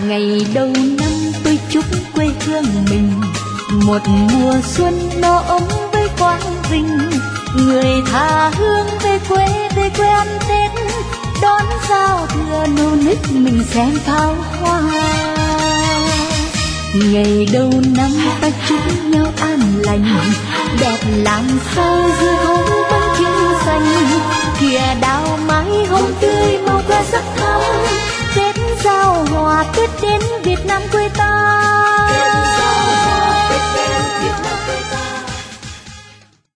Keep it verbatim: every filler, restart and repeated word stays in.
Ngày đầu năm tôi chúc quê hương mình một mùa xuân no ấm với quang vinh. Người tha hương về quê, về quê ăn Tết, đón giao thừa nô nức mình xem pháo hoa. Ngày đầu năm ta chúc nhau an lành, đẹp làm sao dưa hấu bánh trưng xanh. Kìa đào mái hồng tươi màu hoa sắc thắm, Tết giao hòa Tết đến Việt Nam quê ta.